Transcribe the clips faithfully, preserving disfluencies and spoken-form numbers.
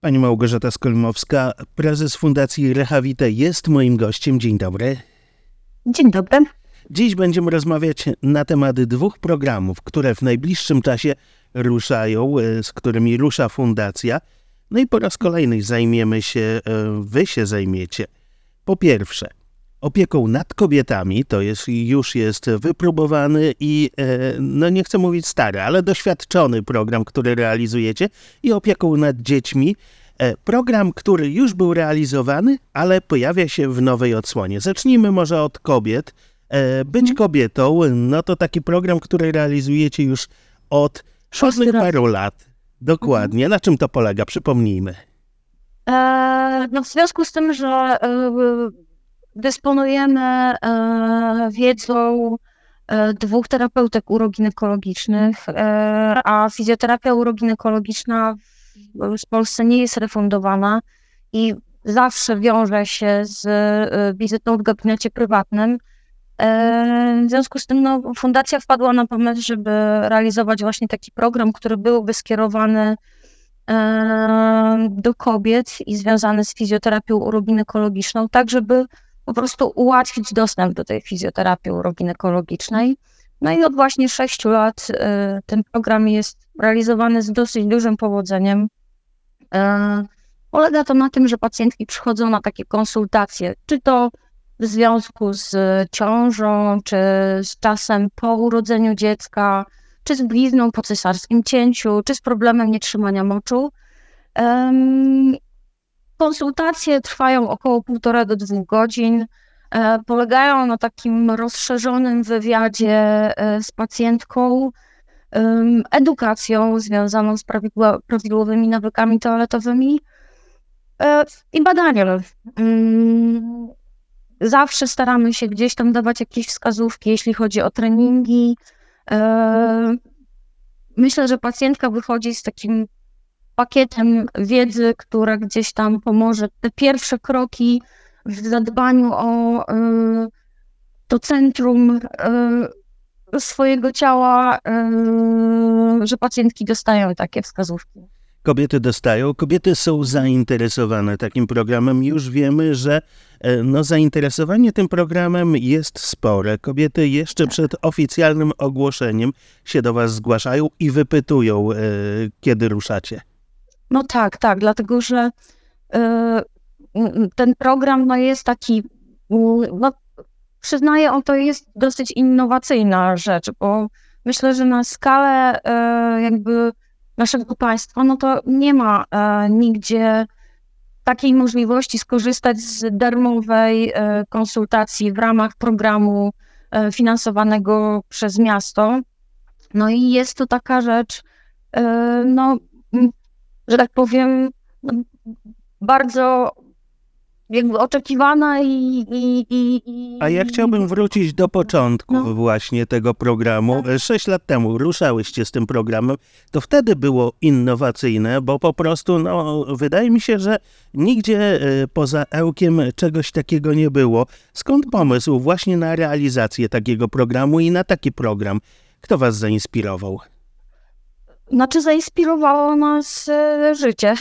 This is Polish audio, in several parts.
Pani Małgorzata Skolimowska, prezes Fundacji Rehavite, jest moim gościem. Dzień dobry. Dzień dobry. Dziś będziemy rozmawiać na temat dwóch programów, które w najbliższym czasie ruszają, z którymi rusza Fundacja. No i po raz kolejny zajmiemy się, wy się zajmiecie. Po pierwsze, opieką nad kobietami, to jest już jest wypróbowany i, no nie chcę mówić stary, ale doświadczony program, który realizujecie, i opieką nad dziećmi. Program, który już był realizowany, ale pojawia się w nowej odsłonie. Zacznijmy może od kobiet. Być kobietą, no to taki program, który realizujecie już od szóstych paru lat. Dokładnie. Na czym to polega? Przypomnijmy. E, no w związku z tym, że e, dysponujemy e, wiedzą e, dwóch terapeutek uroginekologicznych, e, a fizjoterapia uroginekologiczna w, w Polsce nie jest refundowana i zawsze wiąże się z e, wizytą w gabinecie prywatnym. W związku z tym no, fundacja wpadła na pomysł, żeby realizować właśnie taki program, który byłby skierowany e, do kobiet i związany z fizjoterapią uroginekologiczną, tak żeby po prostu ułatwić dostęp do tej fizjoterapii uroginekologicznej. No i od właśnie sześciu lat e, ten program jest realizowany z dosyć dużym powodzeniem. E, polega to na tym, że pacjentki przychodzą na takie konsultacje, czy to w związku z ciążą, czy z czasem po urodzeniu dziecka, czy z blizną po cesarskim cięciu, czy z problemem nietrzymania moczu. Um, konsultacje trwają około półtora do dwóch godzin. E, polegają na takim rozszerzonym wywiadzie e, z pacjentką, um, edukacją związaną z prawidło- prawidłowymi nawykami toaletowymi e, i badaniem. Um, Zawsze staramy się gdzieś tam dawać jakieś wskazówki, jeśli chodzi o treningi. Myślę, że pacjentka wychodzi z takim pakietem wiedzy, która gdzieś tam pomoże te pierwsze kroki w zadbaniu o to centrum swojego ciała, że pacjentki dostają takie wskazówki. Kobiety dostają, kobiety są zainteresowane takim programem. Już wiemy, że no, zainteresowanie tym programem jest spore. Kobiety jeszcze przed oficjalnym ogłoszeniem się do was zgłaszają i wypytują, e, kiedy ruszacie. No tak, tak, dlatego że e, ten program no, jest taki, no, przyznaję, on to jest dosyć innowacyjna rzecz, bo myślę, że na skalę e, jakby naszego państwa, no to nie ma e, nigdzie takiej możliwości skorzystać z darmowej e, konsultacji w ramach programu e, finansowanego przez miasto. No i jest to taka rzecz, e, no, że tak powiem, no, bardzo jakby oczekiwana i, i, i, i... A ja chciałbym wrócić do początków no. właśnie tego programu. Sześć lat temu ruszałyście z tym programem. To wtedy było innowacyjne, bo po prostu, no, wydaje mi się, że nigdzie poza Ełkiem czegoś takiego nie było. Skąd pomysł właśnie na realizację takiego programu i na taki program? Kto was zainspirował? Znaczy zainspirowało nas e, życie,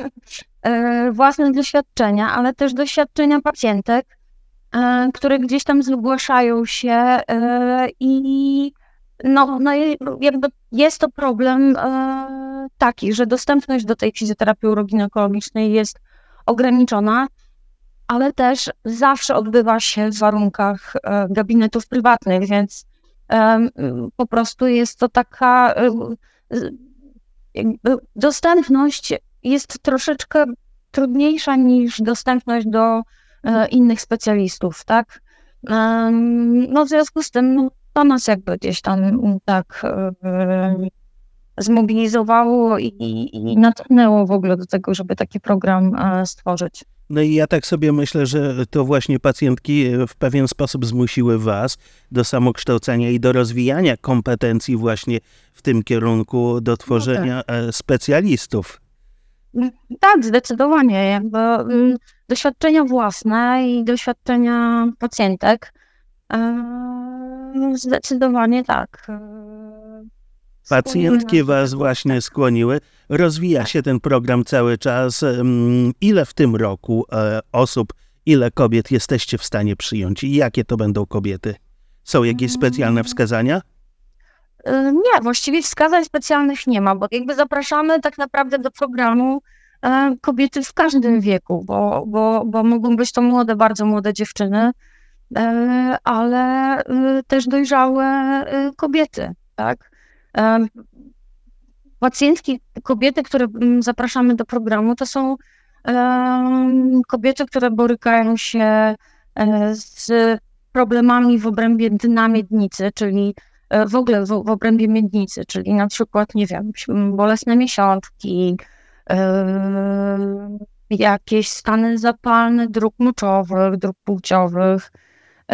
e, własne doświadczenia, ale też doświadczenia pacjentek, e, które gdzieś tam zgłaszają się e, i no, no, jakby jest to problem e, taki, że dostępność do tej fizjoterapii uroginekologicznej jest ograniczona, ale też zawsze odbywa się w warunkach e, gabinetów prywatnych, więc e, po prostu jest to taka... E, Jakby dostępność jest troszeczkę trudniejsza niż dostępność do e, innych specjalistów, tak? E, no w związku z tym no, to nas jakby gdzieś tam tak e, zmobilizowało i, i natchnęło w ogóle do tego, żeby taki program e, stworzyć. No i ja tak sobie myślę, że to właśnie pacjentki w pewien sposób zmusiły was do samokształcenia i do rozwijania kompetencji właśnie w tym kierunku, do tworzenia no tak. specjalistów. Tak, zdecydowanie. Jakby, um, doświadczenia własne i doświadczenia pacjentek um, zdecydowanie tak. Pacjentki was właśnie skłoniły. Rozwija się ten program cały czas. Ile w tym roku osób, ile kobiet jesteście w stanie przyjąć i jakie to będą kobiety? Są jakieś specjalne wskazania? Nie, właściwie wskazań specjalnych nie ma, bo jakby zapraszamy tak naprawdę do programu kobiety w każdym wieku, bo, bo, bo mogą być to młode, bardzo młode dziewczyny, ale też dojrzałe kobiety, tak? Pacjentki, kobiety, które zapraszamy do programu, to są kobiety, które borykają się z problemami w obrębie dna miednicy, czyli w ogóle w, w obrębie miednicy, czyli na przykład, nie wiem, bolesne miesiączki, yy, jakieś stany zapalne dróg moczowych, dróg płciowych, yy,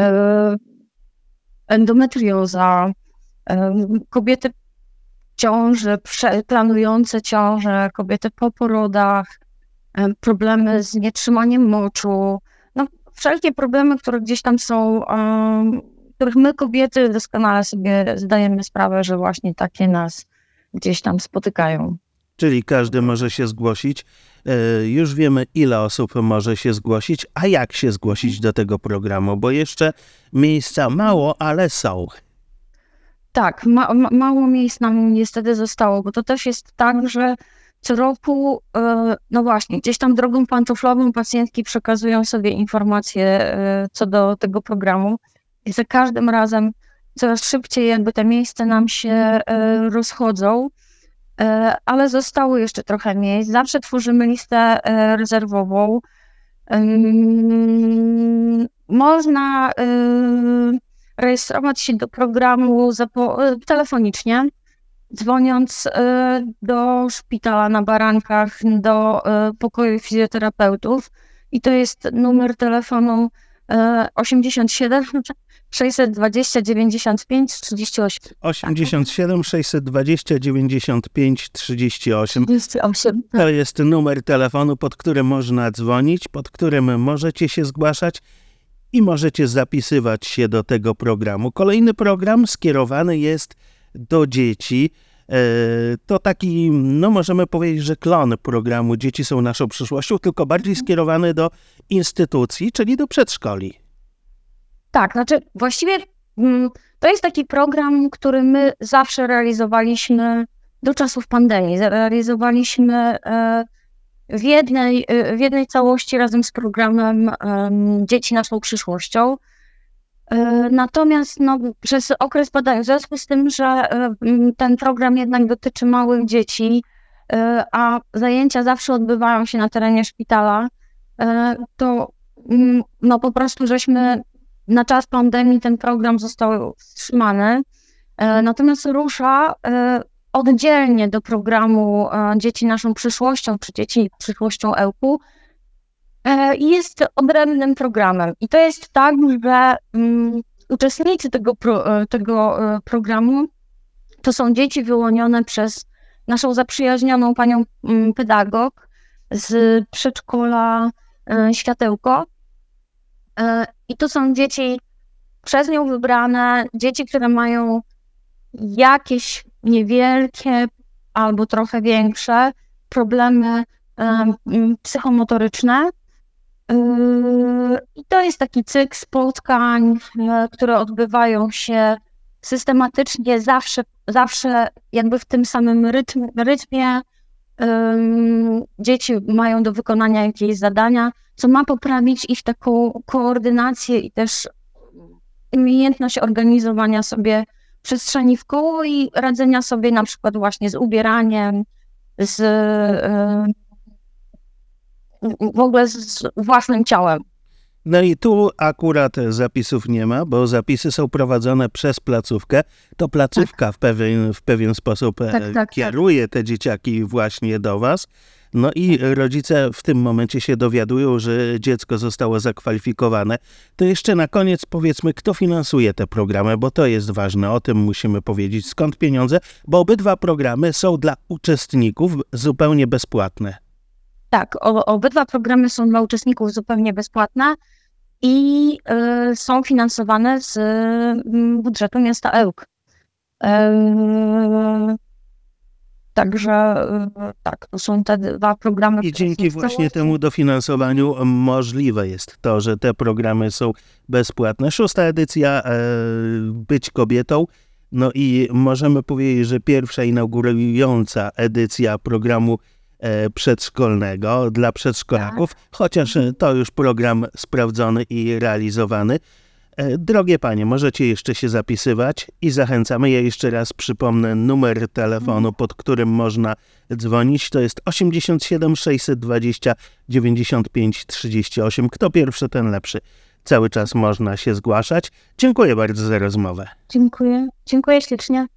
endometrioza, yy, kobiety w ciąży, prze, planujące ciążę, kobiety po porodach, yy, problemy z nietrzymaniem moczu, no wszelkie problemy, które gdzieś tam są, yy, których my kobiety doskonale sobie zdajemy sprawę, że właśnie takie nas gdzieś tam spotykają. Czyli każdy może się zgłosić. Już wiemy, ile osób może się zgłosić, a jak się zgłosić do tego programu, bo jeszcze miejsca mało, ale są. Tak, ma, ma, mało miejsc nam niestety zostało, bo to też jest tak, że co roku, no właśnie, gdzieś tam drogą pantoflową pacjentki przekazują sobie informacje co do tego programu. I za każdym razem coraz szybciej jakby te miejsca nam się e, rozchodzą, e, ale zostało jeszcze trochę miejsc. Zawsze tworzymy listę e, rezerwową. E, można e, rejestrować się do programu zapo- telefonicznie, dzwoniąc e, do szpitala na Barankach, do e, pokoju fizjoterapeutów i to jest numer telefonu osiemdziesiąt siedem sześćset dwadzieścia dziewięćdziesiąt pięć trzydzieści osiem. osiemdziesiąt siedem sześćset dwadzieścia dziewięćdziesiąt pięć trzydzieści osiem. trzydzieści osiem. To jest numer telefonu, pod którym można dzwonić, pod którym możecie się zgłaszać i możecie zapisywać się do tego programu. Kolejny program skierowany jest do dzieci. To taki, no możemy powiedzieć, że klon programu Dzieci są naszą przyszłością, tylko bardziej skierowany do instytucji, czyli do przedszkoli. Tak, znaczy właściwie to jest taki program, który my zawsze realizowaliśmy do czasów pandemii. Realizowaliśmy w jednej, w jednej całości razem z programem Dzieci naszą przyszłością. Natomiast no, przez okres badań, w związku z tym, że ten program jednak dotyczy małych dzieci, a zajęcia zawsze odbywają się na terenie szpitala, to no, po prostu żeśmy na czas pandemii ten program został wstrzymany. Natomiast rusza oddzielnie do programu Dzieci naszą przyszłością, czy Dzieci przyszłością Ełku. Jest odrębnym programem. I to jest tak, że um, uczestnicy tego, pro, tego programu to są dzieci wyłonione przez naszą zaprzyjaźnioną panią um, pedagog z przedszkola um, Światełko. Um, I to są dzieci przez nią wybrane, dzieci, które mają jakieś niewielkie albo trochę większe problemy um, psychomotoryczne. I to jest taki cykl spotkań, które odbywają się systematycznie, zawsze, zawsze jakby w tym samym rytm, rytmie. Dzieci mają do wykonania jakieś zadania, co ma poprawić ich taką koordynację i też umiejętność organizowania sobie przestrzeni w koło i radzenia sobie na przykład właśnie z ubieraniem, z w ogóle z własnym ciałem. No i tu akurat zapisów nie ma, bo zapisy są prowadzone przez placówkę. To placówka tak. w, pewien, w pewien sposób tak, tak, kieruje tak. te dzieciaki właśnie do was. No i rodzice w tym momencie się dowiadują, że dziecko zostało zakwalifikowane. To jeszcze na koniec powiedzmy, kto finansuje te programy, bo to jest ważne, o tym musimy powiedzieć. Skąd pieniądze? Bo obydwa programy są dla uczestników zupełnie bezpłatne. Tak, o, obydwa programy są dla uczestników zupełnie bezpłatne i y, są finansowane z y, budżetu miasta Ełk. E, Także e, tak, to są te dwa programy. I które dzięki są właśnie temu dofinansowaniu możliwe jest to, że te programy są bezpłatne. Szósta edycja e, Być kobietą. No i możemy powiedzieć, że pierwsza inaugurująca edycja programu e, przedszkolnego dla przedszkolaków, chociaż e, to już program sprawdzony i realizowany. E, Drogie panie, możecie jeszcze się zapisywać i zachęcamy. Ja jeszcze raz przypomnę numer telefonu, pod którym można dzwonić. To jest osiemdziesiąt siedem sześćset dwadzieścia dziewięćdziesiąt pięć trzydzieści osiem. Kto pierwszy, ten lepszy. Cały czas można się zgłaszać. Dziękuję bardzo za rozmowę. Dziękuję. Dziękuję ślicznie.